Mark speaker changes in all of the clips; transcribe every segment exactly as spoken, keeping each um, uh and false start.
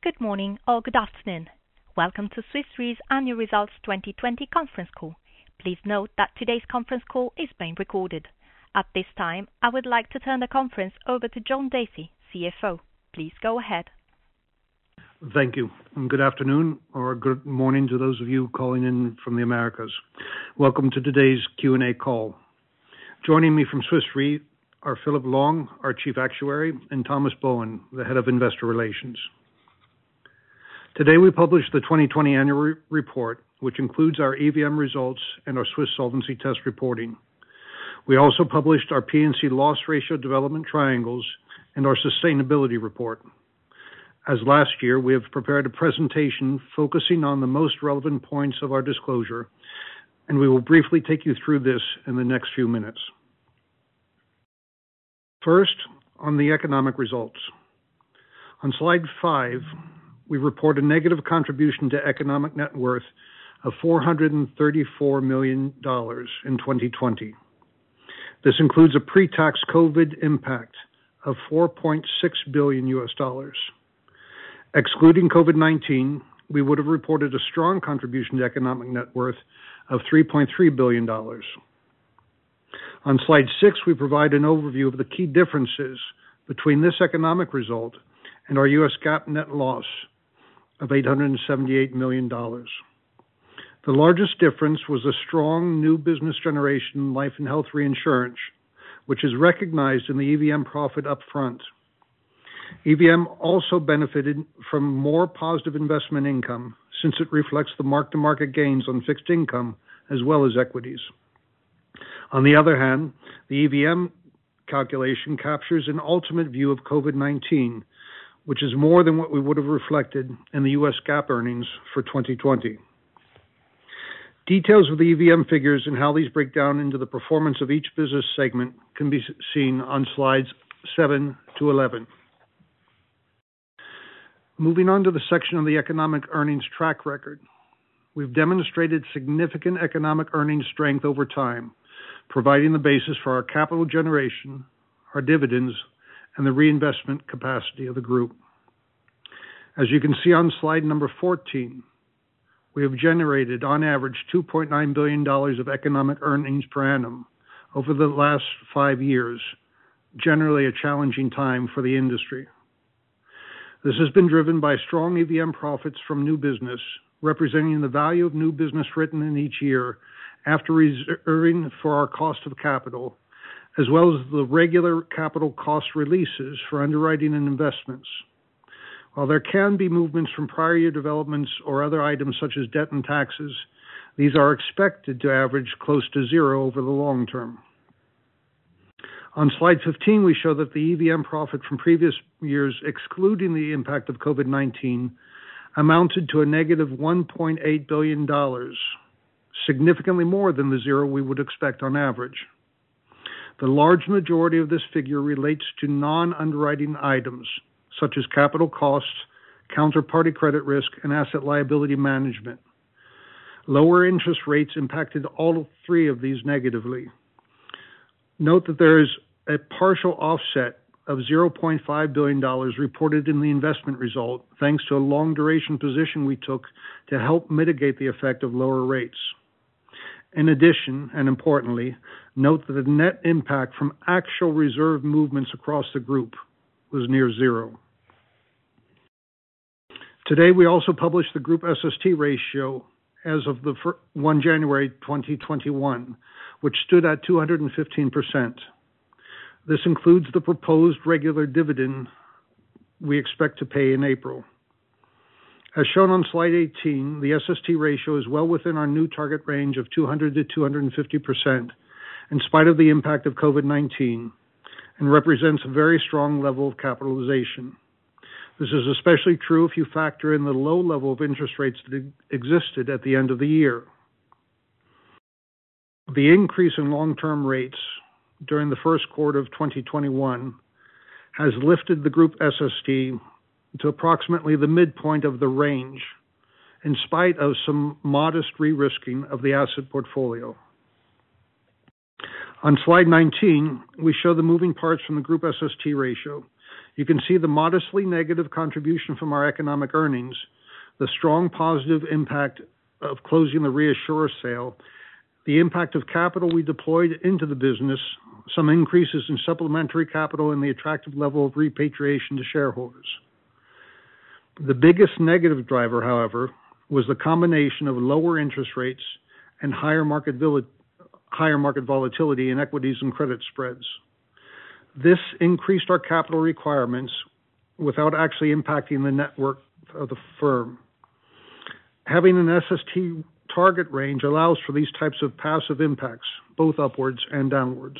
Speaker 1: Good morning or good afternoon. Welcome to Swiss Re's Annual Results twenty twenty conference call. Please note that today's conference call is being recorded. At this time, I would like to turn the conference over to John Dacey, C F O. Please go ahead.
Speaker 2: Thank you, and good afternoon or good morning to those of you calling in from the Americas. Welcome to today's Q and A call. Joining me from Swiss Re are Philip Long, our Chief Actuary, and Thomas Bowen, the Head of Investor Relations. Today we published the twenty twenty annual re- report, which includes our E V M results and our Swiss Solvency Test reporting. We also published our P and C loss ratio development triangles and our sustainability report. As last year, we have prepared a presentation focusing on the most relevant points of our disclosure, and we will briefly take you through this in the next few minutes. First, on the economic results. On slide five, we report a negative contribution to economic net worth of four hundred thirty-four million dollars in twenty twenty. This includes a pre-tax COVID impact of four point six billion U S dollars. Excluding COVID nineteen, we would have reported a strong contribution to economic net worth of three point three billion dollars. On slide six, we provide an overview of the key differences between this economic result and our U S GAAP net loss of eight hundred seventy-eight million dollars. The largest difference was a strong new business generation life and health reinsurance, which is recognized in the E V M profit up front. E V M also benefited from more positive investment income since it reflects the mark-to-market gains on fixed income as well as equities. On the other hand, the E V M calculation captures an ultimate view of COVID nineteen, which is more than what we would have reflected in the U S GAAP earnings for twenty twenty. Details of the E V M figures and how these break down into the performance of each business segment can be seen on slides seven to eleven. Moving on to the section on the economic earnings track record. We've demonstrated significant economic earnings strength over time, providing the basis for our capital generation, our dividends, and the reinvestment capacity of the group. As you can see on slide number fourteen, we have generated on average two point nine billion dollars of economic earnings per annum over the last five years, generally a challenging time for the industry. This has been driven by strong E V M profits from new business, representing the value of new business written in each year after reserving for our cost of capital, as well as the regular capital cost releases for underwriting and investments. While there can be movements from prior year developments or other items such as debt and taxes, these are expected to average close to zero over the long term. On slide fifteen, we show that the E V M profit from previous years, excluding the impact of COVID nineteen, amounted to a negative one point eight billion dollars, significantly more than the zero we would expect on average. The large majority of this figure relates to non-underwriting items, such as capital costs, counterparty credit risk, and asset liability management. Lower interest rates impacted all three of these negatively. Note that there is a partial offset of zero point five billion dollars reported in the investment result, thanks to a long duration position we took to help mitigate the effect of lower rates. In addition, and importantly, note that the net impact from actual reserve movements across the group was near zero. Today, we also published the group S S T ratio as of the first January twenty twenty-one, which stood at two hundred fifteen percent. This includes the proposed regular dividend we expect to pay in April. As shown on slide eighteen, the S S T ratio is well within our new target range of two hundred to two hundred fifty percent, in spite of the impact of COVID nineteen, and represents a very strong level of capitalization. This is especially true if you factor in the low level of interest rates that existed at the end of the year. The increase in long-term rates during the first quarter of twenty twenty-one has lifted the group S S T to approximately the midpoint of the range, in spite of some modest re-risking of the asset portfolio. On slide nineteen, we show the moving parts from the group S S T ratio. You can see the modestly negative contribution from our economic earnings, the strong positive impact of closing the ReAssure sale, the impact of capital we deployed into the business, some increases in supplementary capital, and the attractive level of repatriation to shareholders. The biggest negative driver, however, was the combination of lower interest rates and higher market, higher market volatility in equities and credit spreads. This increased our capital requirements without actually impacting the net worth of the firm. Having an S S T target range allows for these types of passive impacts, both upwards and downwards.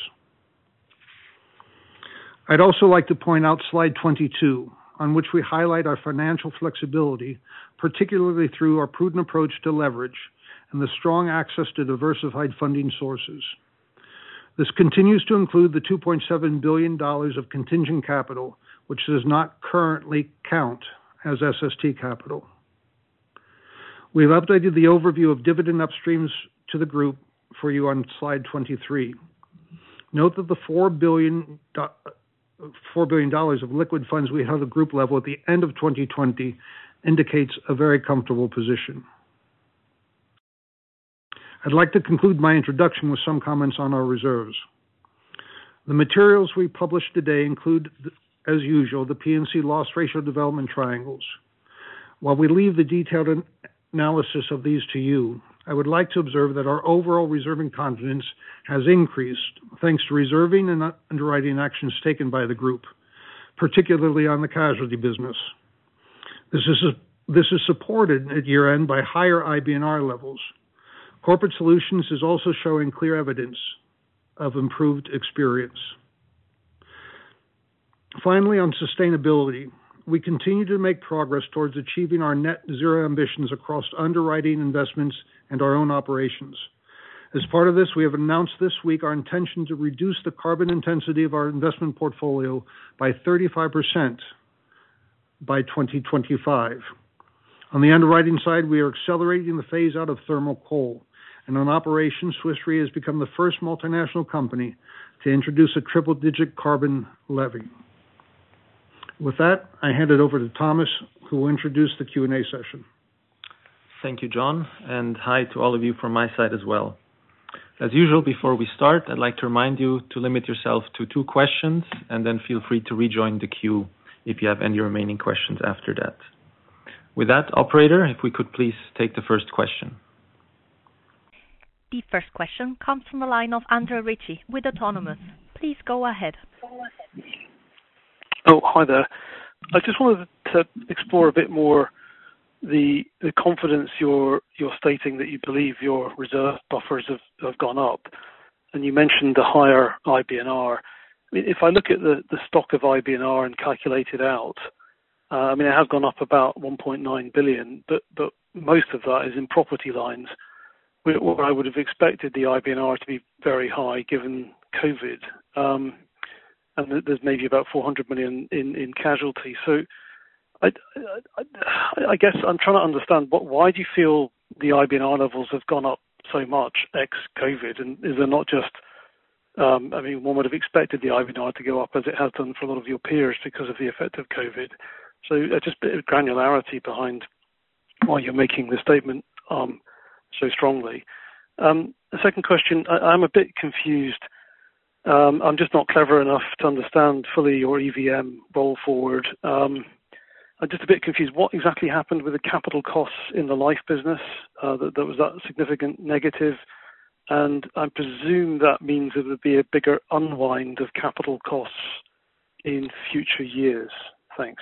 Speaker 2: I'd also like to point out slide twenty-two, on which we highlight our financial flexibility, particularly through our prudent approach to leverage and the strong access to diversified funding sources. This continues to include the two point seven billion dollars of contingent capital, which does not currently count as S S T capital. We've updated the overview of dividend upstreams to the group for you on slide twenty-three. Note that the four billion dollars four billion dollars of liquid funds we have at group level at the end of twenty twenty indicates a very comfortable position. I'd like to conclude my introduction with some comments on our reserves. The materials we published today include, as usual, the P and C loss ratio development triangles. While we leave the detailed analysis of these to you, I would like to observe that our overall reserving confidence has increased thanks to reserving and underwriting actions taken by the group, particularly on the casualty business. This is, a, this is supported at year-end by higher I B N R levels. Corporate Solutions is also showing clear evidence of improved experience. Finally, on sustainability, we continue to make progress towards achieving our net zero ambitions across underwriting, investments, and our own operations. As part of this, we have announced this week our intention to reduce the carbon intensity of our investment portfolio by thirty-five percent by twenty twenty-five. On the underwriting side, we are accelerating the phase out of thermal coal. And on operations, Swiss Re has become the first multinational company to introduce a triple-digit carbon levy. With that, I hand it over to Thomas, who will introduce the Q and A session.
Speaker 3: Thank you, John, and hi to all of you from my side as well. As usual, before we start, I'd like to remind you to limit yourself to two questions, and then feel free to rejoin the queue if you have any remaining questions after that. With that, operator, if we could please take the first question.
Speaker 1: The first question comes from the line of Andrew Ritchie with Autonomous. Please go ahead.
Speaker 4: Oh, hi there. I just wanted to explore a bit more the the confidence you're you're stating that you believe your reserve buffers have, have gone up, and you mentioned the higher I B N R. I mean, if I look at the, the stock of I B N R and calculate it out, uh, I mean, it has gone up about one point nine billion, but but most of that is in property lines, where, where I would have expected the I B N R to be very high given COVID. Um, and there's maybe about four hundred million in, in casualty. So I, I, I guess I'm trying to understand, what, why do you feel the I B N R levels have gone up so much ex-COVID? And is there not just, um, I mean, one would have expected the I B N R to go up as it has done for a lot of your peers because of the effect of COVID. So uh, just a bit of granularity behind why you're making the statement um, so strongly. Um, the second question, I, I'm a bit confused. Um, I'm just not clever enough to understand fully your E V M roll forward. Um, I'm just a bit confused. What exactly happened with the capital costs in the life business? Uh, that, that was that significant negative, and I presume that means it would be a bigger unwind of capital costs in future years. Thanks.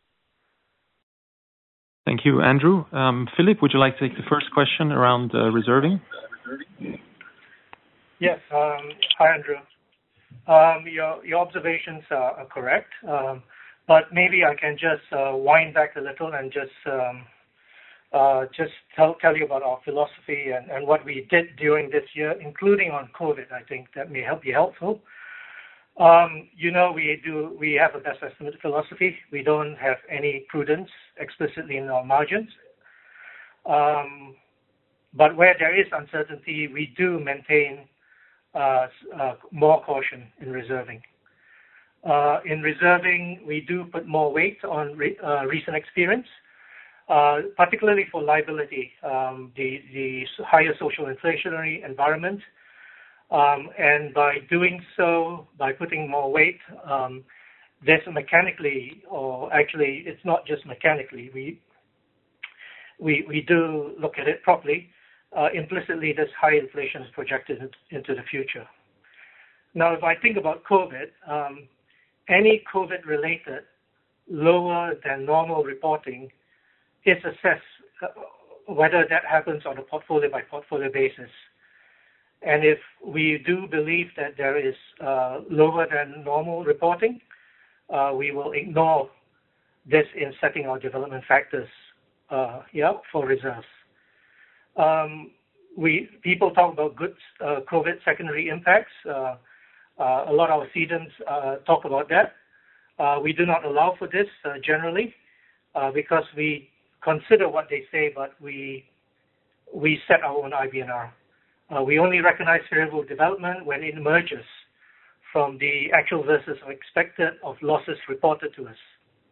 Speaker 3: Thank you, Andrew. Um, Philip, would you like to take the first question around uh, reserving?
Speaker 5: Yes. Um, hi, Andrew. Um, your your observations are, are correct, um, but maybe I can just uh, wind back a little and just um, uh, just tell tell you about our philosophy and, and what we did during this year, including on COVID. I think that may help be helpful. Um, you know, we do we have a best estimate philosophy. We don't have any prudence explicitly in our margins, um, but where there is uncertainty, we do maintain Uh, uh, more caution in reserving. Uh, in reserving, we do put more weight on re, uh, recent experience, uh, particularly for liability, um, the, the higher social inflationary environment. Um, and by doing so, by putting more weight, um, there's mechanically, or actually it's not just mechanically, we we, we do look at it properly. Uh, implicitly, this high inflation is projected into the future. Now, if I think about COVID, um, any COVID-related lower than normal reporting is assessed uh, whether that happens on a portfolio-by-portfolio basis. And if we do believe that there is uh, lower than normal reporting, uh, we will ignore this in setting our development factors uh, yeah, for reserves. Um, we people talk about good uh, COVID secondary impacts. Uh, uh, a lot of our cedents uh, talk about that. Uh, we do not allow for this uh, generally uh, because we consider what they say, but we we set our own I B N R. Uh, we only recognize favorable development when it emerges from the actual versus expected of losses reported to us.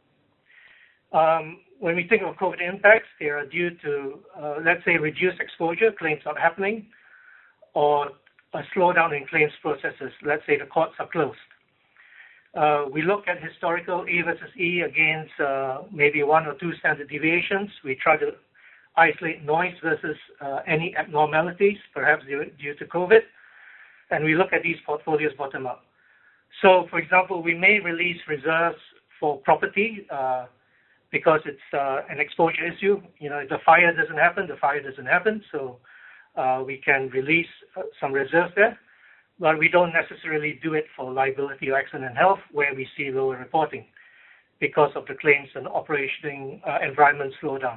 Speaker 5: Um, when we think of COVID impacts, they are due to, uh, let's say, reduced exposure, claims not happening, or a slowdown in claims processes. Let's say the courts are closed. Uh, we look at historical A versus E against uh, maybe one or two standard deviations. We try to isolate noise versus uh, any abnormalities, perhaps due, due to COVID, and we look at these portfolios bottom up. So, for example, we may release reserves for property uh, because it's uh, an exposure issue. You know, if the fire doesn't happen, the fire doesn't happen, so uh, we can release uh, some reserves there, but we don't necessarily do it for liability or accident and health where we see lower reporting because of the claims and operating uh, environment slowdown.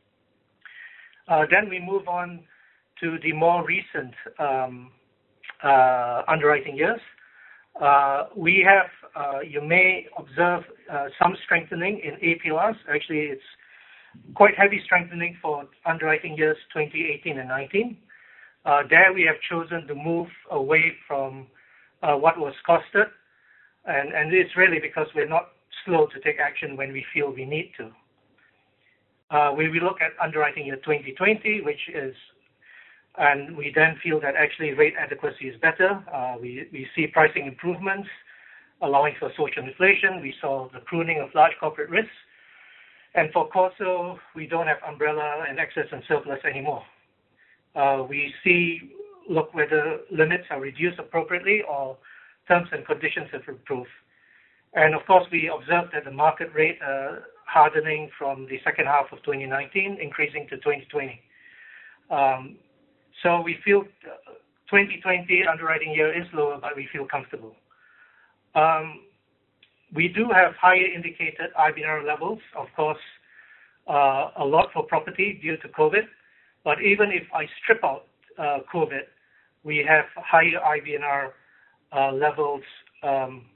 Speaker 5: Uh, then we move on to the more recent um, uh, underwriting years. Uh, we have, uh, you may observe uh, some strengthening in A P Rs. Actually, it's quite heavy strengthening for underwriting years twenty eighteen and nineteen. Uh, there we have chosen to move away from uh, what was costed, and, and it's really because we're not slow to take action when we feel we need to. Uh, we, we look at underwriting year twenty twenty, which is, and we then feel that actually rate adequacy is better. Uh, we, we see pricing improvements, allowing for social inflation. We saw the pruning of large corporate risks. And for CorSo, we don't have umbrella and excess and surplus anymore. Uh, we see, look whether limits are reduced appropriately or terms and conditions have improved. And of course, we observed that the market rate uh, hardening from the second half of twenty nineteen, increasing to twenty twenty. Um, so we feel twenty twenty underwriting year is lower, but we feel comfortable. Um, we do have higher indicated I B N R levels, of course, uh, a lot for property due to COVID. But even if I strip out uh, COVID, we have higher I B N R uh, levels um,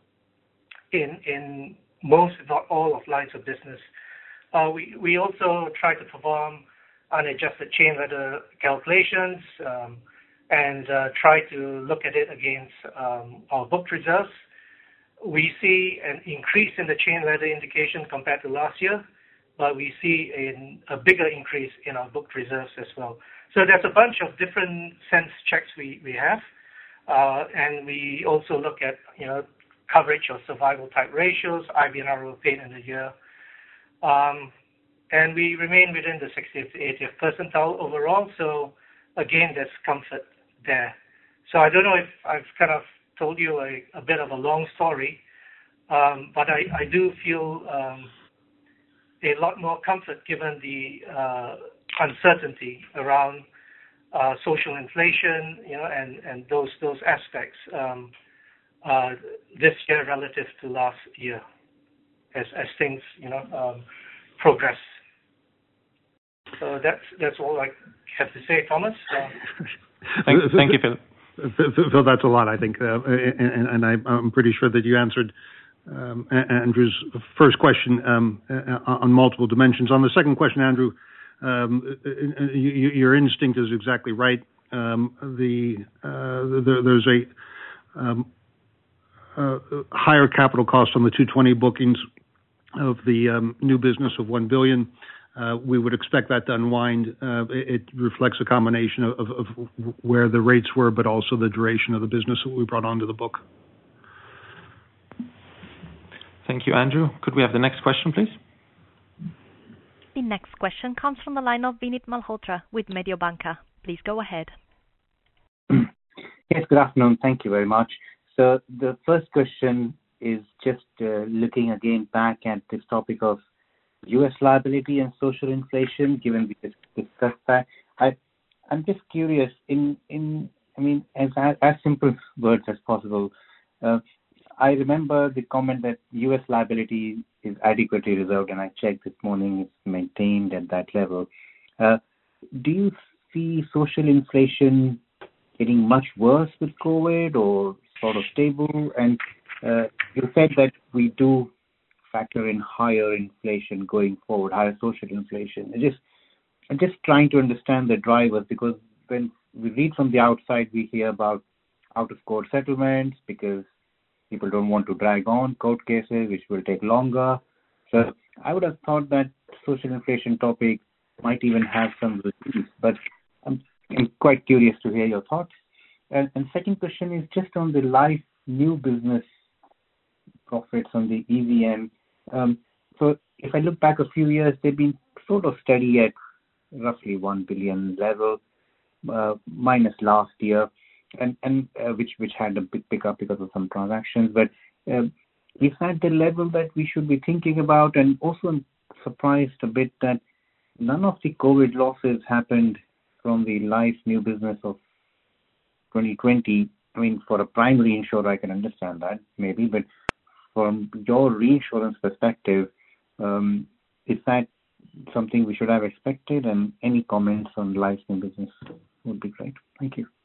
Speaker 5: in in most, if not all, of lines of business. Uh, we, we also try to perform unadjusted chain ladder calculations um, and uh, try to look at it against um, our booked reserves. We see an increase in the chain ladder indication compared to last year, but we see in a bigger increase in our booked reserves as well. So there's a bunch of different sense checks we, we have, uh, and we also look at, you know, coverage or survival type ratios, I B N R paid in a year. Um, and we remain within the sixtieth to eightieth percentile overall. So again, there's comfort there. So I don't know if I've kind of told you a, a bit of a long story, um, but I, I do feel um, a lot more comfort given the uh, uncertainty around uh, social inflation, you know, and, and those those aspects. Um, Uh, this year relative to last year, as as things you know um, progress. So that's that's all I have to say, Thomas. Uh,
Speaker 3: thank, thank you, Phil.
Speaker 2: Phil, that's a lot, I think, uh, and, and I, I'm pretty sure that you answered um, Andrew's first question um, on multiple dimensions. On the second question, Andrew, um, you, your instinct is exactly right. Um, the, uh, the there's a um, uh, higher capital cost on the two twenty bookings of the um, new business of one billion dollars. Uh, we would expect that to unwind. Uh, it, it reflects a combination of, of, of where the rates were, but also the duration of the business that we brought onto the book.
Speaker 3: Thank you, Andrew. Could we have the next question, please?
Speaker 1: The next question comes from the line of Vinit Malhotra with Mediobanca. Please go ahead.
Speaker 6: Yes, good afternoon. Thank you very much. So the first question is just uh, looking again back at this topic of U S liability and social inflation, given we just discussed that. I, I'm just curious, in, in I mean, as, as simple words as possible, uh, I remember the comment that U S liability is adequately reserved, and I checked this morning, it's maintained at that level. Uh, do you see social inflation getting much worse with COVID or sort of stable? And uh, you said that we do factor in higher inflation going forward, higher social inflation. I just, I'm just trying to understand the drivers, because when we read from the outside, we hear about out-of-court settlements because people don't want to drag on court cases, which will take longer. So I would have thought that social inflation topic might even have some relief, but I'm, I'm quite curious to hear your thoughts. And, and second question is just on the life new business profits on the E V M. Um, so if I look back a few years, they've been sort of steady at roughly one billion level, uh, minus last year, and and uh, which which had a big pickup because of some transactions. But uh, is that the level that we should be thinking about? And also I'm surprised a bit that none of the COVID losses happened from the life new business of twenty twenty. I mean, for a primary insurer, I can understand that maybe, but from your reinsurance perspective, um, is that something we should have expected? And any comments on life new business would be great. Thank you.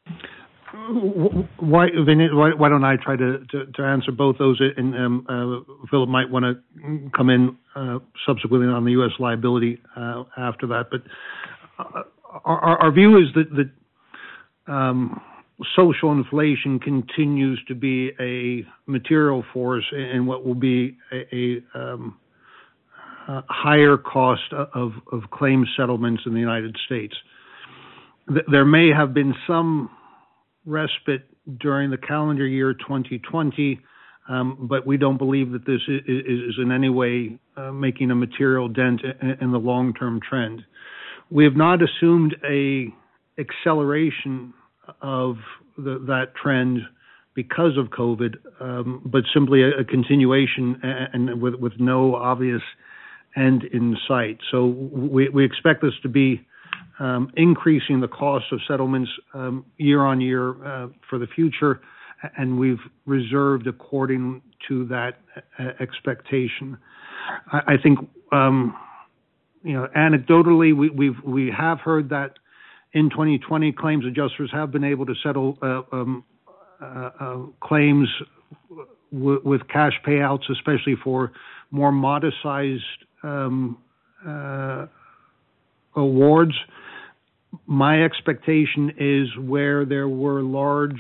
Speaker 2: Why, Vinit, why, why don't I try to, to, to answer both those, and um, uh, Philip might want to come in uh, subsequently on the U S liability uh, after that. But uh, our, our view is that, that um, social inflation continues to be a material force in what will be a, a, um, a higher cost of, of claims settlements in the United States. There may have been some respite during the calendar year twenty twenty, um, but we don't believe that this is, is in any way uh, making a material dent in, in the long-term trend. We have not assumed a acceleration of the, that trend because of COVID, um, but simply a, a continuation and, and with, with no obvious end in sight. So we, we expect this to be um, increasing the cost of settlements um, year on year uh, for the future, and we've reserved according to that uh, expectation. I, I think, um, you know, anecdotally, we, we've we have heard that in twenty twenty, claims adjusters have been able to settle uh, um, uh, uh, claims w- with cash payouts, especially for more modest-sized um, uh, awards. My expectation is where there were large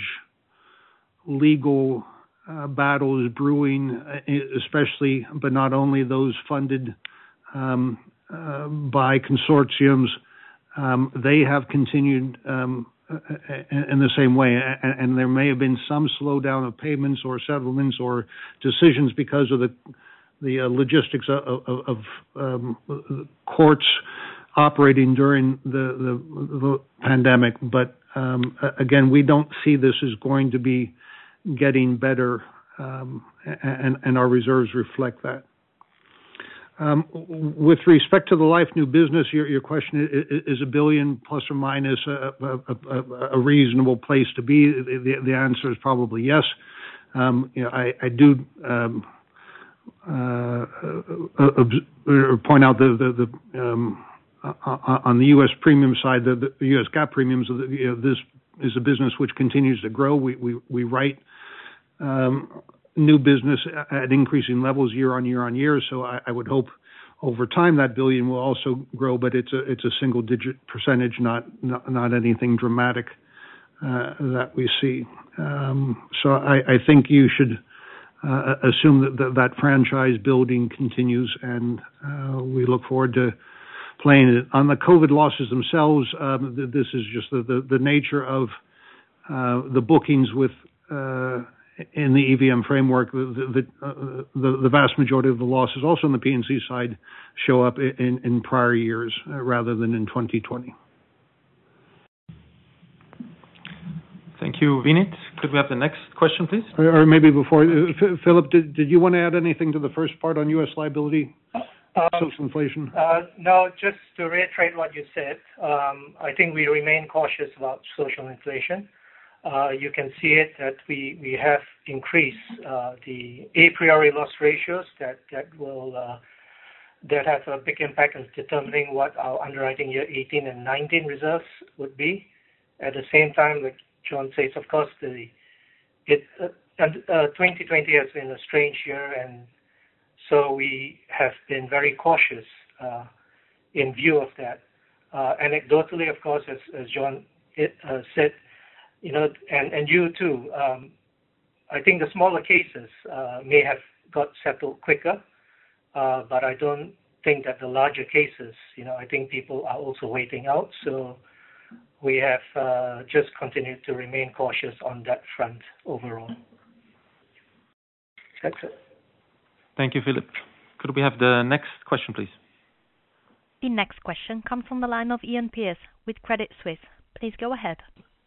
Speaker 2: legal uh, battles brewing, especially, but not only those funded um, uh, by consortiums, Um, they have continued um, in the same way, and, and there may have been some slowdown of payments or settlements or decisions because of the the uh, logistics of, of, of um, courts operating during the, the, the pandemic. But um, again, we don't see this as going to be getting better, um, and, and our reserves reflect that. Um, with respect to the life new business, your, your question is, is a billion plus or minus a, a, a, a reasonable place to be? The, the answer is probably yes. Um, you know, I, I do um, uh, uh, point out the, the, the um, on the U S premium side, the, the U S GAAP premiums. You know, this is a business which continues to grow. We we, we write Um, new business at increasing levels year on year on year. So I, I would hope over time that billion will also grow, but it's a it's a single digit percentage, not not, not anything dramatic. uh, that we see. Um, so I, I think you should uh, assume that, that that franchise building continues, and uh, we look forward to playing it. On the COVID losses themselves, um, this is just the, the, the nature of uh, the bookings with uh, in the E V M framework. The, the, uh, the, the vast majority of the losses, also on the P and C side, show up in, in prior years uh, rather than in twenty twenty.
Speaker 3: Thank you, Vinit. Could we have the next question, please?
Speaker 2: Or, or maybe before, uh, Philip, did, did you want to add anything to the first part on U S liability, um, social inflation?
Speaker 5: Uh, no, just to reiterate what you said, um, I think we remain cautious about social inflation. Uh, you can see it that we, we have increased uh, the a priori loss ratios that, that will uh, that have a big impact on determining what our underwriting year eighteen and nineteen reserves would be. At the same time, like John says, of course, the it uh, uh, twenty twenty has been a strange year, and so we have been very cautious uh, in view of that. Uh, anecdotally, of course, as, as John it, uh, said, you know, and, and you too, um, I think the smaller cases uh, may have got settled quicker, uh, but I don't think that the larger cases, you know, I think people are also waiting out. So we have uh, just continued to remain cautious on that front overall. That's it.
Speaker 3: Thank you, Philip. Could we have the next question, please?
Speaker 1: The next question comes from the line of Ian Pearce with Credit Suisse. Please go ahead.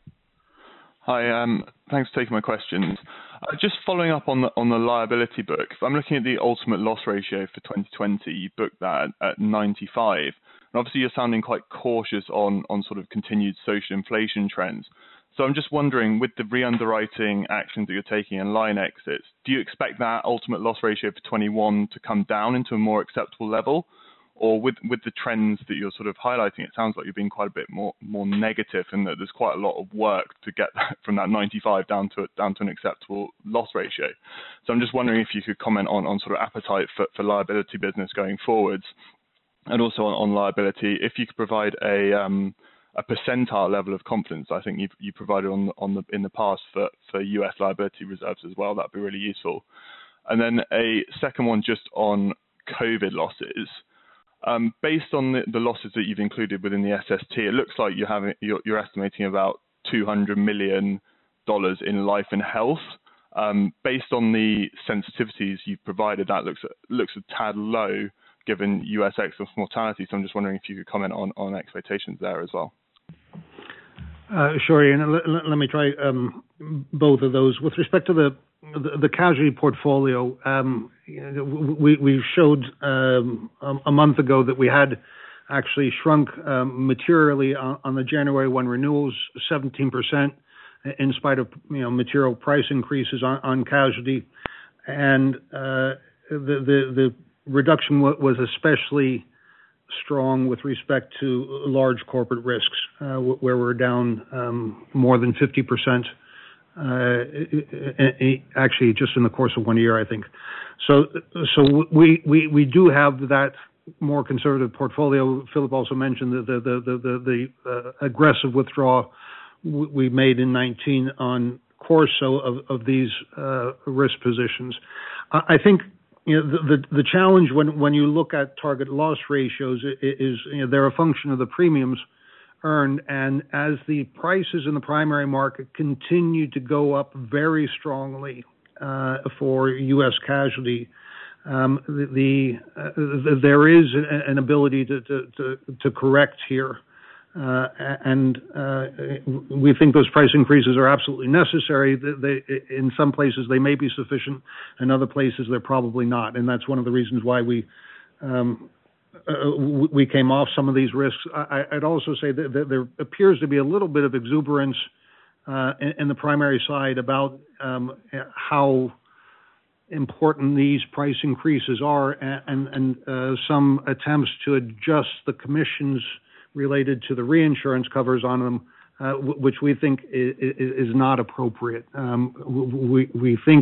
Speaker 7: Hi, um, thanks for taking my questions. Uh, just following up on the on the liability book, if I'm looking at the ultimate loss ratio for twenty twenty, you booked that at, at ninety-five. And obviously you're sounding quite cautious on, on sort of continued social inflation trends. So I'm just wondering, with the re-underwriting actions that you're taking and line exits, do you expect that ultimate loss ratio for twenty-one to come down into a more acceptable level? Or with, with the trends that you're sort of highlighting, it sounds like you're being quite a bit more more negative, and that there's quite a lot of work to get that, from that ninety-five down to down to an acceptable loss ratio. So I'm just wondering if you could comment on, on sort of appetite for, for liability business going forwards, and also on, on liability, if you could provide a um, a percentile level of confidence. I think you you provided on on the in the past for, for U S liability reserves as well. That'd be really useful. And then a second one just on COVID losses. Um, based on the, the losses that you've included within the S S T, it looks like you're having you're, you're estimating about two hundred million dollars in life and health. Um, based on the sensitivities you've provided, that looks looks a tad low given U S excess mortality. So I'm just wondering if you could comment on, on expectations there as well.
Speaker 2: Uh, sure, Ian. Let, let, let me try um, both of those. With respect to the the, the casualty portfolio, um, we, we showed um, a month ago that we had actually shrunk um, materially on, on the January first renewals, seventeen percent, in spite of you know material price increases on, on casualty, and uh, the, the the reduction w- was especially strong with respect to large corporate risks, uh, where we're down um, more than fifty percent. Uh, actually, just in the course of one year, I think. So, so we we we do have that more conservative portfolio. Philip also mentioned the the the the, the uh, aggressive withdrawal we made in nineteen on Corso of of these uh, risk positions. I think. You know, the, the the challenge when when you look at target loss ratios is, you know, they're a function of the premiums earned, and as the prices in the primary market continue to go up very strongly uh, for U S casualty, um, the, the, uh, the there is an ability to to to, to correct here. Uh, and uh, we think those price increases are absolutely necessary. They, they, in some places, they may be sufficient. In other places, they're probably not. And that's one of the reasons why we um, uh, we came off some of these risks. I, I'd also say that, that there appears to be a little bit of exuberance uh, in, in the primary side about um, how important these price increases are, and, and uh, some attempts to adjust the commissions related to the reinsurance covers on them, uh, w- which we think is, is not appropriate. Um, we, we think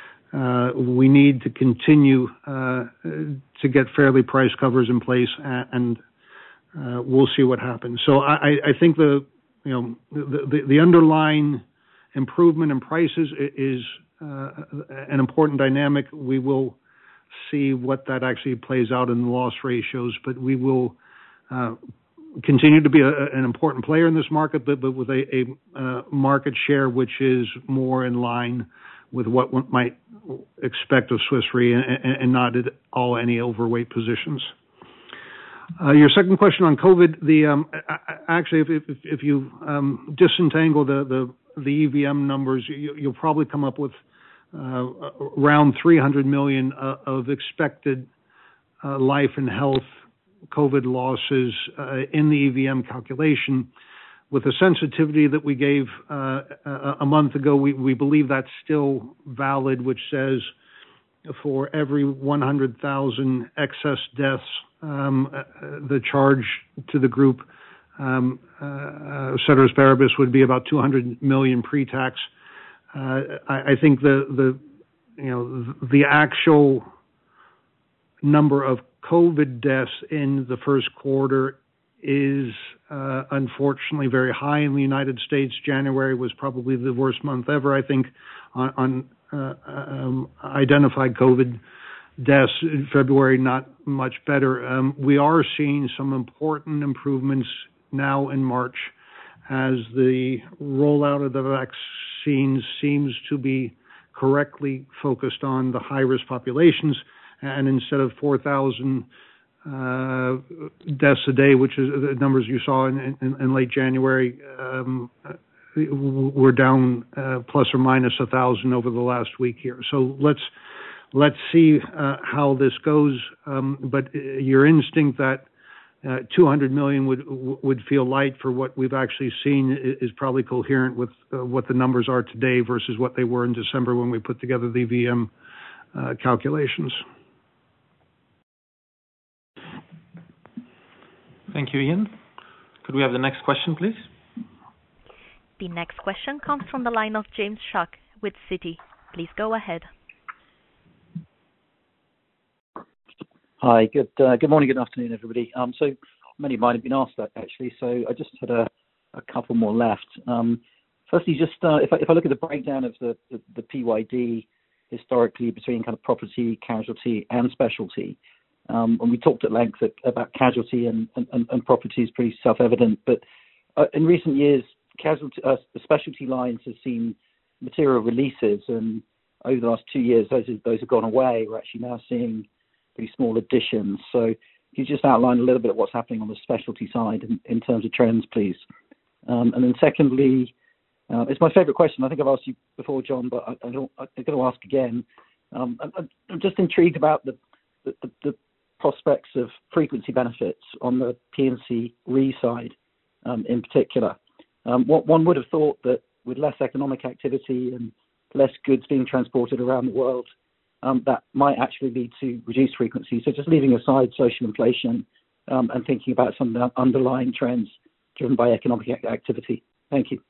Speaker 2: uh, we need to continue uh, to get fairly priced covers in place, and uh, we'll see what happens. So I, I think the you know, the, the, the underlying improvement in prices is uh, an important dynamic. We will see what that actually plays out in the loss ratios, but we will uh, continue to be a, an important player in this market, but, but with a, a uh, market share which is more in line with what one might expect of Swiss Re, and, and not at all any overweight positions. Uh, your second question on COVID, the um, actually, if, if, if you um, disentangle the, the, the E V M numbers, you, you'll probably come up with uh, around three hundred million uh, of expected uh, life and health COVID losses uh, in the E V M calculation. With the sensitivity that we gave uh, a month ago, we, we believe that's still valid, which says for every one hundred thousand excess deaths, um, uh, the charge to the group, um, uh, ceteris paribus, would be about two hundred million pre-tax. Uh, I, I think the, the, you know, the actual number of COVID deaths in the first quarter is uh, unfortunately very high in the United States. January was probably the worst month ever, I think, on, on uh, um, identified COVID deaths. In February, not much better. Um, we are seeing some important improvements now in March as the rollout of the vaccines seems to be correctly focused on the high-risk populations, and instead of four thousand Uh, deaths a day, which is the numbers you saw in, in, in late January, um, we're down uh, plus or minus a thousand over the last week here. So let's let's see uh, how this goes. Um, but your instinct that uh, two hundred million would would feel light for what we've actually seen is probably coherent with uh, what the numbers are today versus what they were in December when we put together the V M uh, calculations.
Speaker 3: Thank you, Ian. Could we have the next question, please?
Speaker 1: The next question comes from the line of James Shuck with Citi. Please go ahead.
Speaker 8: Hi, good uh, good morning, good afternoon, everybody. Um, so many might have been asked that actually, so I just had a, a couple more left. Um, firstly, just uh, if I if I look at the breakdown of the, the, the P Y D historically between kind of property, casualty, and specialty. Um, and we talked at length about casualty and, and, and property is pretty self-evident, but uh, in recent years, casualty, uh, specialty lines have seen material releases, and over the last two years, those have, those have gone away. We're actually now seeing pretty small additions. So can you just outline a little bit of what's happening on the specialty side in, in terms of trends, please? Um, and then secondly, uh, it's my favourite question. I think I've asked you before, John, but I, I don't, I'm going to ask again. Um, I'm, I'm just intrigued about the, the, the, the prospects of frequency benefits on the P and C Re side um, in particular. Um, what one would have thought that with less economic activity and less goods being transported around the world, um, that might actually lead to reduced frequency. So just leaving aside social inflation um, and thinking about some of the underlying trends driven by economic activity. Thank you.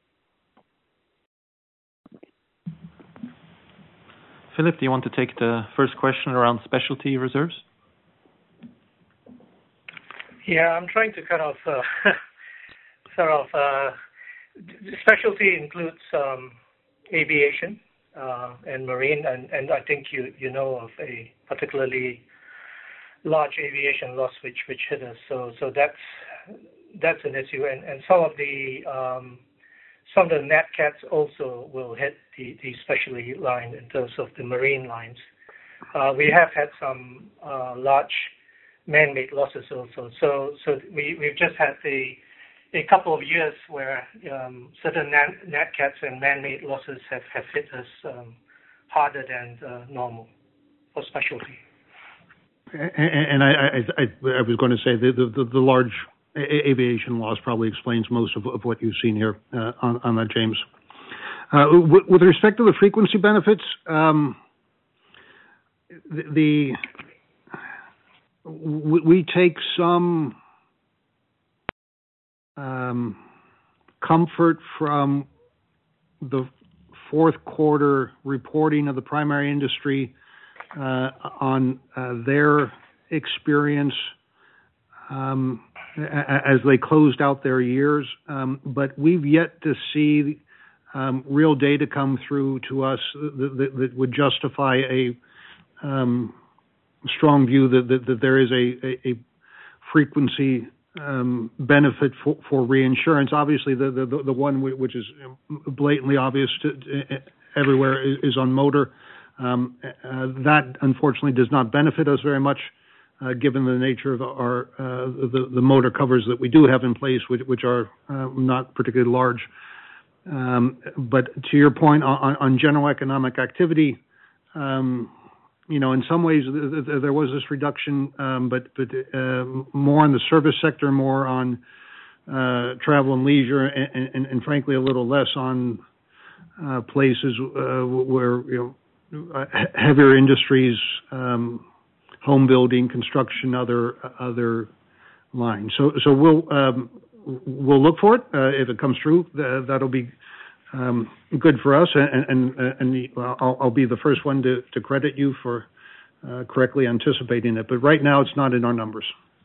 Speaker 3: Philip, do you want to take the first question around specialty reserves?
Speaker 5: Yeah, I'm trying to kind of uh, sort of uh, specialty includes um, aviation uh, and marine, and, and I think you you know of a particularly large aviation loss which which hit us. So so that's that's an issue, and, and some of the um, some of the nat cats also will hit the, the specialty line in terms of the marine lines. Uh, we have had some uh, large man-made losses also. So so we, we've just had a, a couple of years where um, certain nat, nat cats and man-made losses have, have hit us um, harder than uh, normal for specialty.
Speaker 2: And I, I, I, I was going to say the, the, the large aviation loss probably explains most of, of what you've seen here uh, on, on that, James. Uh, with, with respect to the frequency benefits, um, the, the we take some um, comfort from the fourth quarter reporting of the primary industry uh, on uh, their experience. Um, as they closed out their years. Um, but we've yet to see um, real data come through to us that, that, that would justify a um, strong view that, that, that there is a, a, a frequency um, benefit for, for reinsurance. Obviously, the, the, the one which is blatantly obvious to, to everywhere is, is on motor. Um, uh, that, unfortunately, does not benefit us very much, uh, given the nature of our uh, the, the motor covers that we do have in place, which, which are uh, not particularly large. Um, but to your point on, on general economic activity, um, you know, in some ways th- th- there was this reduction, um, but but uh, more in the service sector, more on uh, travel and leisure, and, and, and frankly a little less on uh, places uh, where, you know, heavier industries, um, home building, construction, other other lines. So so we'll um, we'll look for it uh, if it comes through. Uh, that'll be um, good for us, and and, and the, I'll, I'll be the first one to, to credit you for uh, correctly anticipating it. But right now, it's not in our numbers.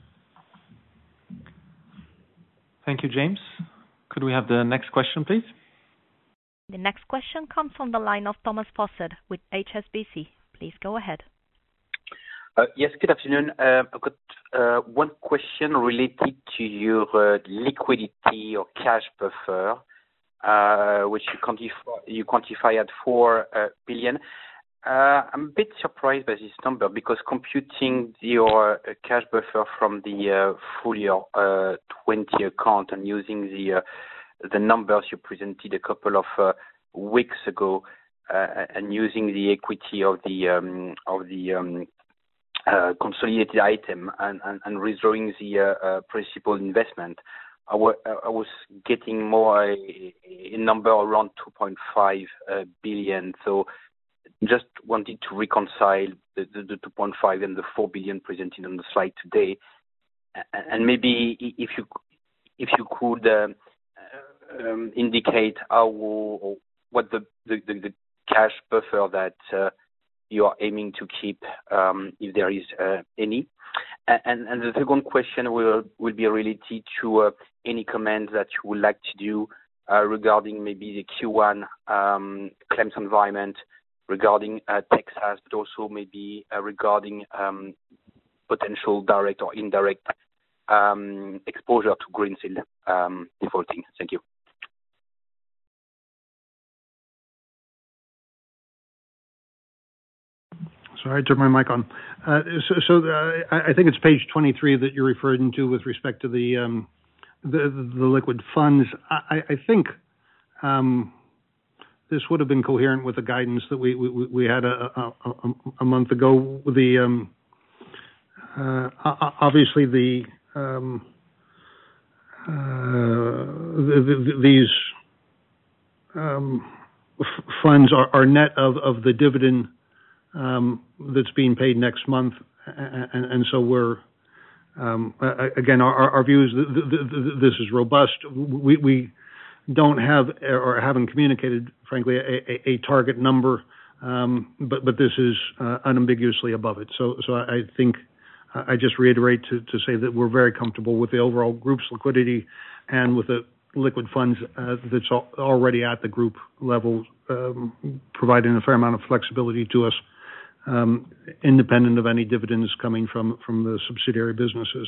Speaker 3: Thank you, James. Could we have the next question, please?
Speaker 1: The next question comes from the line of Thomas Fossard with H S B C. Please go ahead.
Speaker 9: Uh, yes, good afternoon. Uh, I've got uh, one question related to your uh, liquidity or cash buffer, uh, which you quantify, you quantify at four uh, billion. Uh, I'm a bit surprised by this number because computing your uh, cash buffer from the uh, full year uh, twenty account and using the uh, the numbers you presented a couple of uh, weeks ago, uh, and using the equity of the um, of the um, uh, consolidated item and, and, and redrawing the uh, uh, principal investment, I, w- I was getting more a, a number around two point five uh, billion. So just wanted to reconcile the, the, the two point five and the four billion presented on the slide today, and maybe if you if you could uh, um, indicate how or what the, the, the cash buffer that uh, you are aiming to keep, um, if there is uh, any. And, and the second question will will be related to uh, any comments that you would like to do uh, regarding maybe the Q one um, claims environment, regarding uh, Texas, but also maybe uh, regarding um, potential direct or indirect um, exposure to Greensill um, defaulting. Thank you.
Speaker 2: Sorry, I turned my mic on. Uh, so so uh, I think it's page twenty-three that you're referring to with respect to the um, the, the liquid funds. I, I think um, this would have been coherent with the guidance that we we, we had a, a, a, a month ago. The um, uh, obviously the, um, uh, the, the these um, f- funds are, are net of, of the dividend Um, that's being paid next month, and, and so we're um, again our, our view is that this is robust. We, we don't have or haven't communicated, frankly, a, a target number, um, but but this is uh, unambiguously above it. So so I think I just reiterate to, to say that we're very comfortable with the overall group's liquidity and with the liquid funds uh, that's already at the group level, um, providing a fair amount of flexibility to us. Um, independent of any dividends coming from, from the subsidiary businesses.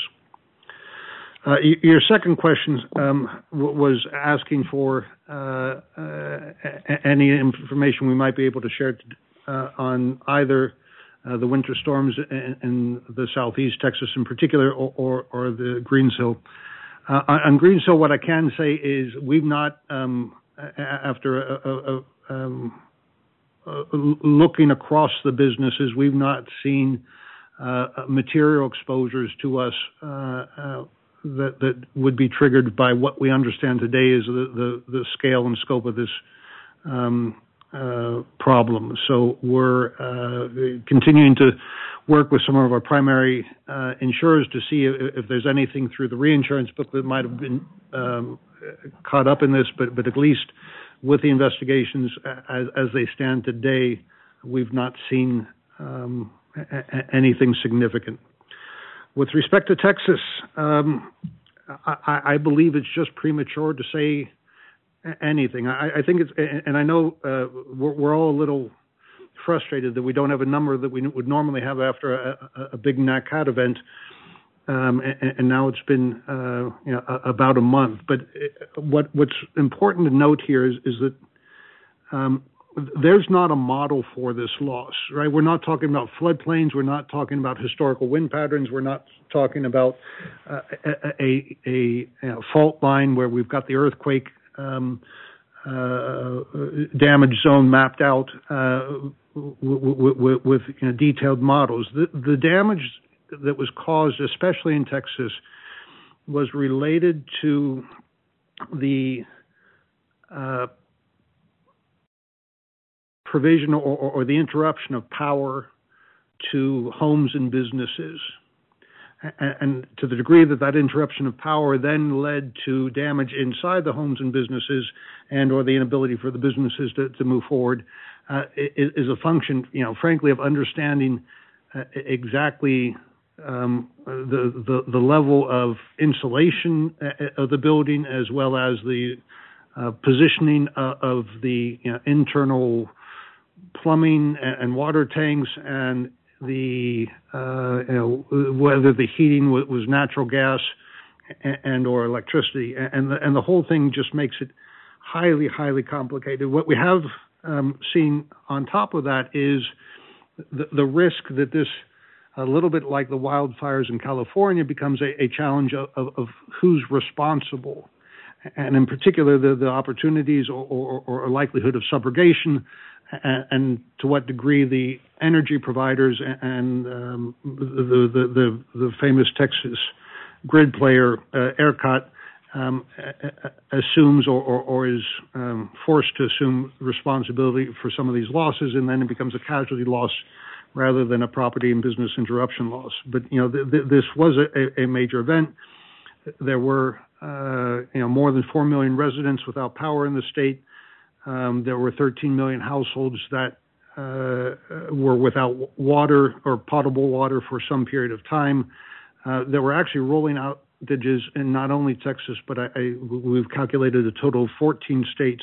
Speaker 2: Uh, y- your second question um, w- was asking for uh, uh, any information we might be able to share uh, on either uh, the winter storms in, in the southeast Texas in particular, or, or, or the Greensill. Uh, on Greensill, what I can say is we've not, um, after a, a, a um, Uh, looking across the businesses, we've not seen uh, material exposures to us uh, uh, that that would be triggered by what we understand today is the, the, the scale and scope of this um, uh, problem. So we're uh, continuing to work with some of our primary uh, insurers to see if, if there's anything through the reinsurance book that might have been um, caught up in this, but but at least with the investigations as, as they stand today, we've not seen um, a- anything significant. With respect to Texas, um, I, I believe it's just premature to say anything. I, I think it's, and I know uh, we're, we're all a little frustrated that we don't have a number that we would normally have after a, a, a big Nat Cat event, um, and, and now it's been uh, you know, a, about a month. But what what's important to note here is, is that um, there's not a model for this loss, right? We're not talking about floodplains. We're not talking about historical wind patterns. We're not talking about uh, a, a, a, a fault line where we've got the earthquake um, uh, damage zone mapped out uh, w- w- with you know, detailed models. The, the damage that was caused, especially in Texas, was related to the uh, provision or, or, or the interruption of power to homes and businesses. And, and to the degree that that interruption of power then led to damage inside the homes and businesses and or the inability for the businesses to, to move forward uh, is, is a function, you know, frankly, of understanding uh, exactly um, the, the, the level of insulation of the building as well as the uh, positioning of the you know, internal plumbing and water tanks, and the uh, you know, whether the heating was natural gas and or electricity, and the, and the whole thing just makes it highly, highly complicated. What we have um, seen on top of that is the, the risk that this, a little bit like the wildfires in California, becomes a, a challenge of, of, of who's responsible. And in particular, the, the opportunities or, or, or likelihood of subrogation, and, and to what degree the energy providers and um, the, the, the, the famous Texas grid player, uh, ERCOT, um, assumes or, or, or is um, forced to assume responsibility for some of these losses, and then it becomes a casualty loss rather than a property and business interruption loss. But, you know, th- th- this was a, a major event. There were Uh, you know, more than four million residents without power in the state. Um, there were thirteen million households that uh, were without water or potable water for some period of time. Uh, there were actually rolling outages in not only Texas, but I, I, we've calculated a total of fourteen states.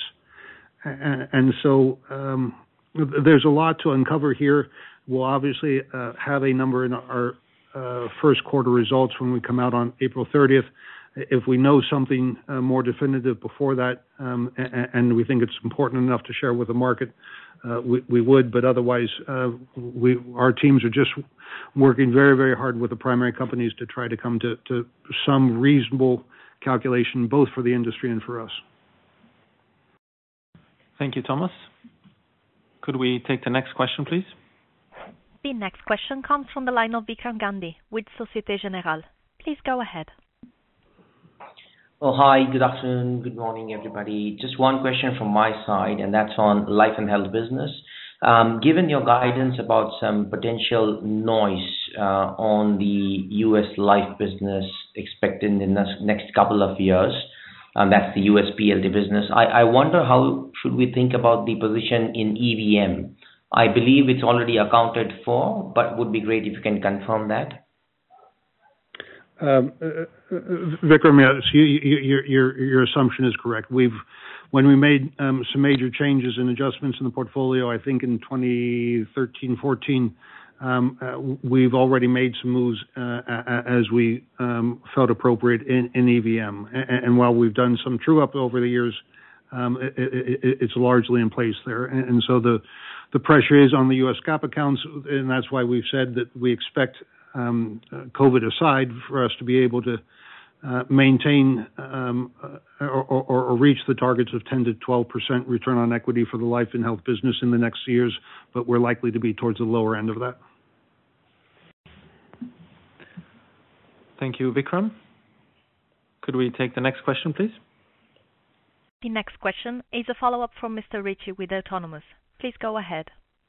Speaker 2: And, and so um, there's a lot to uncover here. We'll obviously uh, have a number in our uh, first quarter results when we come out on April thirtieth. If we know something uh, more definitive before that, um, and, and we think it's important enough to share with the market, uh, we, we would. But otherwise, uh, we our teams are just working very, very hard with the primary companies to try to come to, to some reasonable calculation, both for the industry and for us.
Speaker 3: Thank you, Thomas. Could we take the next question, please?
Speaker 1: The next question comes from the line of Vikram Gandhi with Societe Generale. Please go ahead.
Speaker 10: Oh, hi, good afternoon, good morning, everybody. Just one question from my side, and that's on life and health business. Um, given your guidance about some potential noise uh, on the U S life business expected in the next couple of years, um, that's the U S P L D business, I, I wonder how should we think about the position in E V M? I believe it's already accounted for, but would be great if you can confirm that.
Speaker 2: Um, uh, Vikram, yes, you, you, your, your, your assumption is correct. We've, when we made um, some major changes and adjustments in the portfolio, I think in twenty thirteen, fourteen, um, uh, we've already made some moves uh, as we um, felt appropriate in, in E V M. And, and while we've done some true up over the years, um, it, it, it's largely in place there. And, and so the the pressure is on the U S GAAP accounts, and that's why we've said that we expect, Um, uh, COVID aside, for us to be able to uh, maintain um, uh, or, or, or reach the targets of ten to twelve percent return on equity for the life and health business in the next years, but we're likely to be towards the lower end of that.
Speaker 3: Thank you, Vikram. Could we take the next question, please?
Speaker 1: The next question is a follow-up from Mister Ritchie with Autonomous. Please go ahead.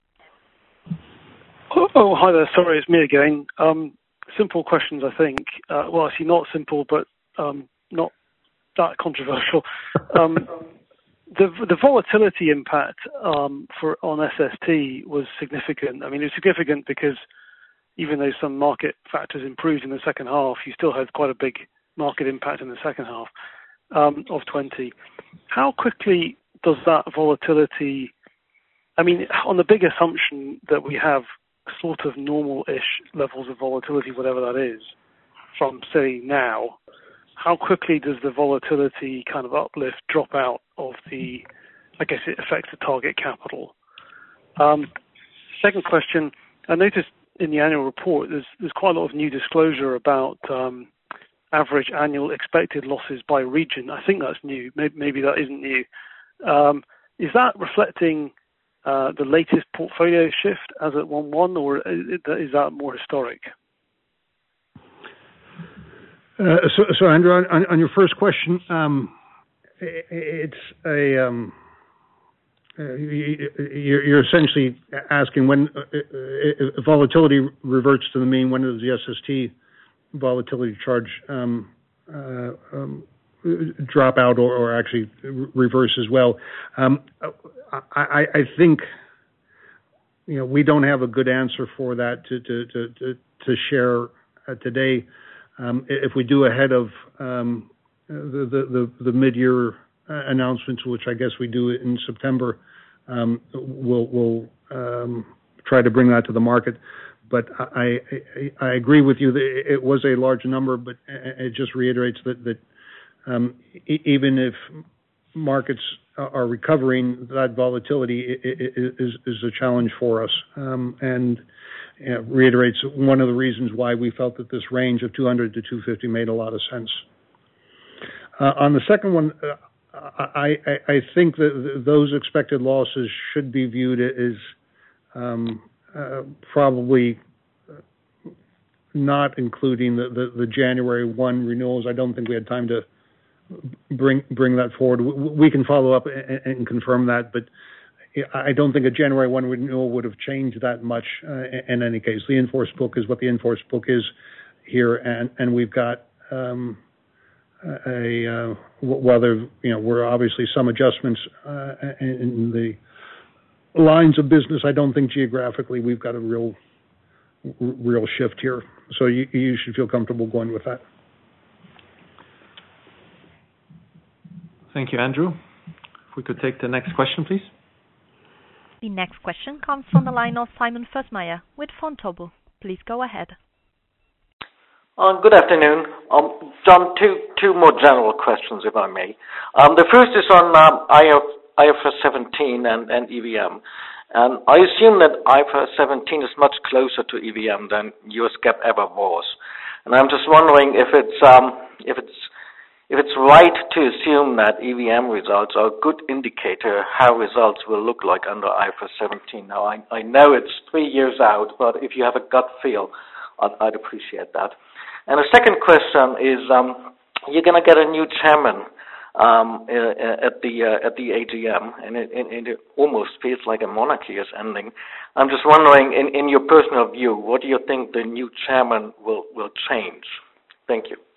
Speaker 4: Oh, oh, hi there. Sorry, it's me again. Um, simple questions, I think. Uh, well, actually, not simple, but um, not that controversial. Um, the the volatility impact um, for on S S T was significant. I mean, it was significant because even though some market factors improved in the second half, you still had quite a big market impact in the second half um, of twenty. How quickly does that volatility, I mean, on the big assumption that we have sort of normal-ish levels of volatility, whatever that is, from, say, now, how quickly does the volatility kind of uplift drop out of the, I guess it affects the target capital? Um, second question, I noticed in the annual report there's there's quite a lot of new disclosure about um, average annual expected losses by region. I think that's new. Maybe, maybe that isn't new. Um, is that reflecting uh, the latest portfolio shift as at one one, or is that more historic?
Speaker 2: Uh, so, so Andrew, on, on your first question, um, it, it's a um, uh, you're, you're essentially asking when uh, uh, volatility reverts to the mean. When does the S S T volatility charge um, uh, um, drop out, or, or actually reverse as well? Um, I, I think you know we don't have a good answer for that to to to, to, to share uh, today. Um, if we do ahead of um, the, the, the mid-year announcements, which I guess we do in September, um, we'll, we'll um, try to bring that to the market. But I, I, I agree with you that it was a large number, but it just reiterates that, that um, even if markets are recovering, that volatility is, is a challenge for us. Um, and Uh, reiterates one of the reasons why we felt that this range of two hundred to two fifty made a lot of sense. Uh, on the second one, uh, I, I, I think that those expected losses should be viewed as um, uh, probably not including the, the, the January first renewals. I don't think we had time to bring bring that forward. We can follow up and, and confirm that, but I don't think a January first renewal would have changed that much uh, in any case. The in-force book is what the in-force book is here, and, and we've got um, a, uh, while there, you know, were obviously some adjustments uh, in the lines of business, I don't think geographically we've got a real, real shift here. So you, you should feel comfortable going with that.
Speaker 3: Thank you, Andrew. If we could take the next question, please.
Speaker 1: The next question comes from the line of Simon Fössmeier with Vontobel. Please go ahead.
Speaker 11: Uh, good afternoon. Um, John, two two more general questions, if I may. Um, the first is on um, I F R S seventeen and, and E V M. And I assume that I F R S seventeen is much closer to E V M than U S GAAP ever was. And I'm just wondering if it's um, if it's If it's right to assume that E V M results are a good indicator how results will look like under I F R S seventeen. Now, I, I know it's three years out, but if you have a gut feel, I'd, I'd appreciate that. And the second question is, um, you're going to get a new chairman um, at the uh, at the A G M, and it, it, it almost feels like a monarchy is ending. I'm just wondering, in, in your personal view, what do you think the new chairman will, will change? Thank you.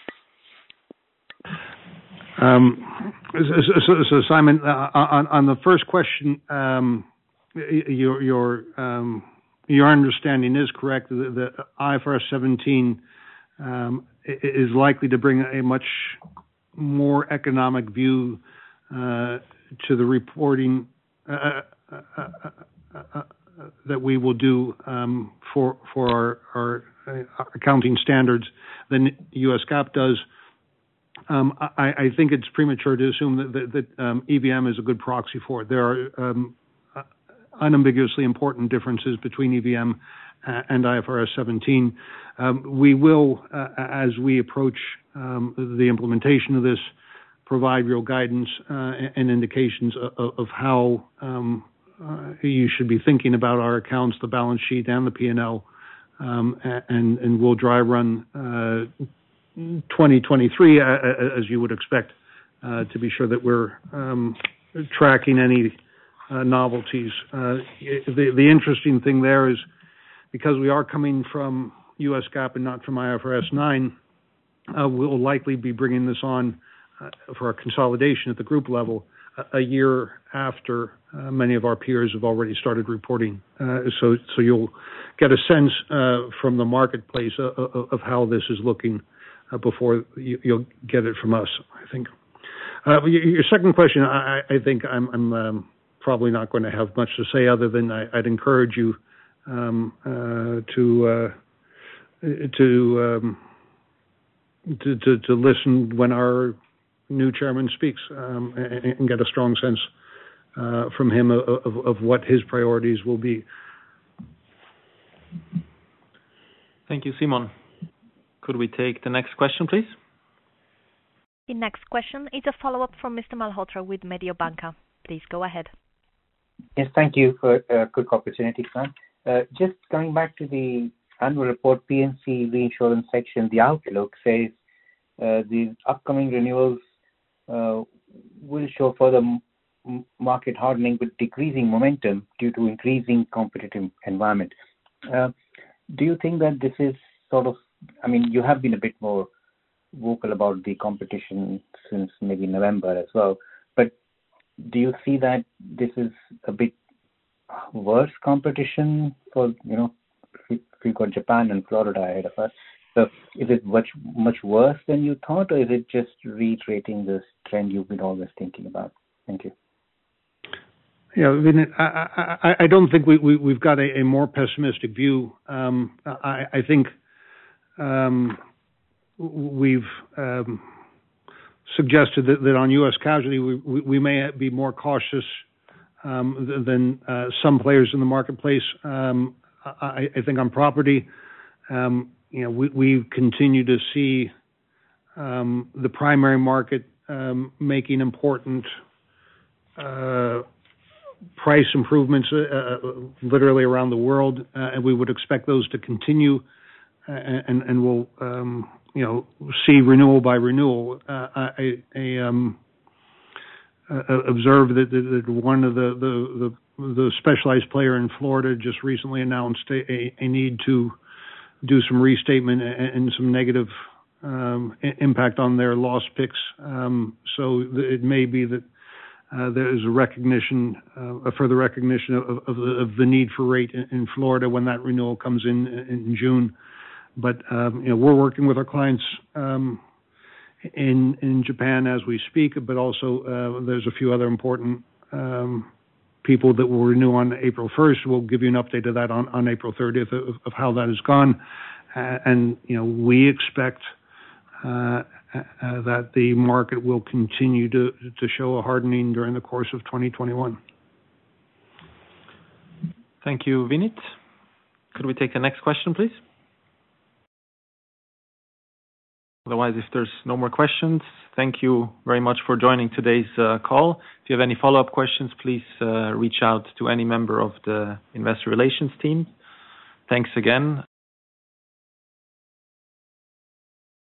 Speaker 2: Um, so, so, so, Simon, uh, on, on the first question, um, your your um, your understanding is correct. The, the I F R S seventeen um, is likely to bring a much more economic view uh, to the reporting uh, uh, uh, uh, uh, that we will do um, for for our, our uh, accounting standards than U S GAAP does. Um, I, I think it's premature to assume that, that, that um, E V M is a good proxy for it. There are um, unambiguously important differences between E V M and I F R S seventeen. Um, we will, uh, as we approach um, the implementation of this, provide real guidance uh, and indications of, of how um, uh, you should be thinking about our accounts, the balance sheet, and the P and L, um, and, and we'll dry run uh, twenty twenty-three, uh, as you would expect, uh, to be sure that we're um, tracking any uh, novelties. Uh, the, the interesting thing there is, because we are coming from U S GAAP and not from I F R S nine, uh, we'll likely be bringing this on uh, for our consolidation at the group level a, a year after uh, many of our peers have already started reporting. Uh, so, so you'll get a sense uh, from the marketplace of, of how this is looking. uh, before you, you'll get it from us, I think. Uh, your, your second question, I, I think I'm, I'm um, probably not going to have much to say other than I, I'd encourage you um, uh, to uh, to, um, to to to listen when our new chairman speaks um, and, and get a strong sense uh, from him of, of, of what his priorities will be.
Speaker 3: Thank you, Simon. Could we take the next question, please?
Speaker 1: The next question is a follow-up from Mister Malhotra with Mediobanca. Please go ahead.
Speaker 6: Yes, thank you for a quick opportunity, Sam. Uh, just coming back to the annual report, P and C reinsurance section, the outlook says uh, the upcoming renewals uh, will show further m- market hardening with decreasing momentum due to increasing competitive environment. Uh, do you think that this is sort of, I mean, you have been a bit more vocal about the competition since maybe November as well, but do you see that this is a bit worse competition for, you know, we've got Japan and Florida ahead of us. So is it much, much worse than you thought, or is it just reiterating this trend you've been always thinking about? Thank you.
Speaker 2: Yeah, I, mean, I, I, I don't think we, we, we've got a, a more pessimistic view. Um, I, I think um, we've um, suggested that, that on U S casualty, we, we, we may be more cautious um, than uh, some players in the marketplace. Um, I, I think on property, um, you know, we, we continue to see um, the primary market um, making important uh, price improvements uh, literally around the world, uh, and we would expect those to continue, uh, and, and we'll, um, you know, see renewal by renewal. Uh, I, I um, uh, observe that, that one of the, the, the, the specialized player in Florida just recently announced a, a need to do some restatement and, and some negative um, impact on their loss picks. Um, so it may be that Uh, there is a recognition, uh, a further recognition of, of, the, of the need for rate in, in Florida when that renewal comes in in June. But um, you know, we're working with our clients um, in in Japan as we speak. But also, uh, there's a few other important um, people that will renew on April first. We'll give you an update of that on, on April thirtieth of, of how that has gone. Uh, and you know, we expect Uh, uh, that the market will continue to to show a hardening during the course of twenty twenty-one.
Speaker 3: Thank you, Vinit. Could we take the next question, please? Otherwise, if there's no more questions, thank you very much for joining today's uh, call. If you have any follow-up questions, please uh, reach out to any member of the Investor Relations team. Thanks again.